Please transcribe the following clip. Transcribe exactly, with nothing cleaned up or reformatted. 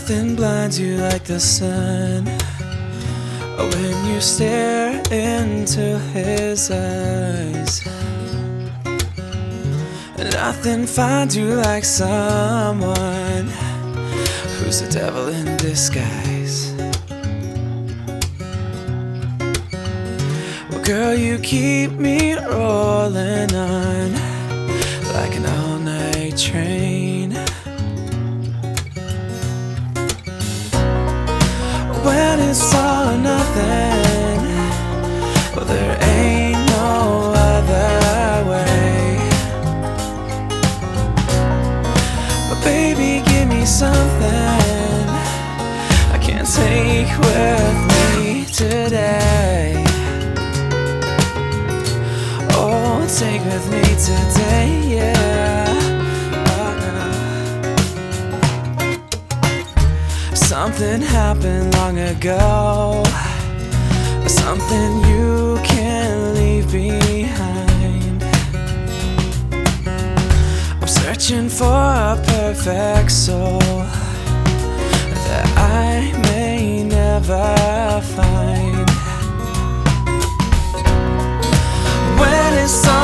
Nothing blinds you like the sun when you stare into his eyes. Nothing finds you like someone who's the devil in disguise. Well, girl, you keep me rolling on like an all-night train. When it's all or nothing, well, there ain't no other way. But baby, give me something I can't take with me today. Oh, take with me today, yeah. Something happened long ago, something you can't leave behind. I'm searching for a perfect soul that I may never find. When it's all